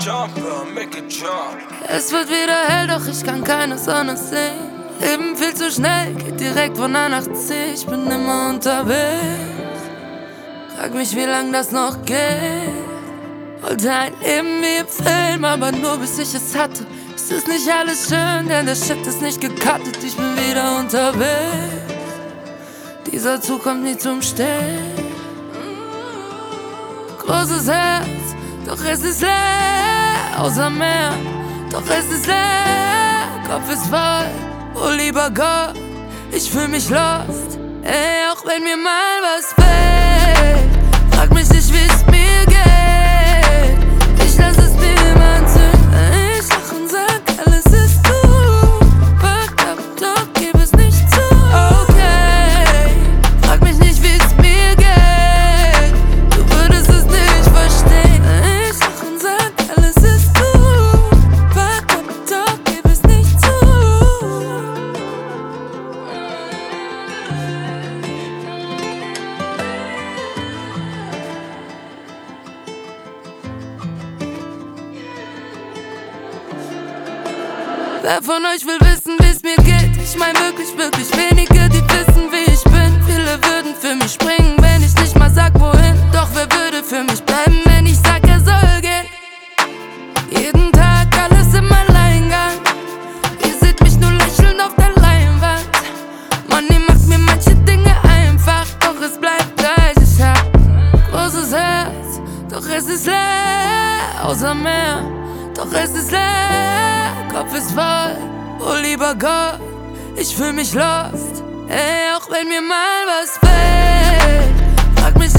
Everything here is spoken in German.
Es wird wieder hell, doch ich kann keine Sonne sehen. Leben viel zu schnell, geht direkt von A nach C. Ich bin immer unterwegs. Frag mich, wie lang das noch geht. Wollte ein Leben wie im Film, aber nur bis ich es hatte. Es ist nicht alles schön, denn der Shit ist nicht gecuttet. Ich bin wieder unterwegs. Dieser Zug kommt nie zum Stehen. Großes Herz, doch es ist leer. Außer Meer, doch es ist leer. Kopf ist voll, oh lieber Gott, ich fühl mich lost. Ey, auch wenn mir mal was fehlt, frag mich nicht, wie es mir geht. Ich lass es mir immer anzünden. Ich lach und sag, alles ist gut. Fuck up, doch gib es nicht zu. Okay, frag mich nicht, wie es mir geht. Du würdest es nicht verstehen. Ich lach und sag, alles ist gut. Fuck up, doch gib es nicht zu. Wer von euch will wissen, wie es mir geht? Ich mein wirklich, wirklich wenige, die wissen, wie ich bin. Viele würden für mich springen, wenn ich nicht mal sag, wohin. Doch wer würde für mich bleiben, wenn ich sag, er soll gehen? Jeden Tag alles im Alleingang. Ihr seht mich nur lächeln auf der Leinwand. Money macht mir manche Dinge einfach, doch es bleibt gleich. Ich hab großes Herz, doch es ist leer. Außer Meer, doch es ist leer. Kopf ist voll, oh lieber Gott, ich fühl mich lost. Ey, auch wenn mir mal was fehlt, frag mich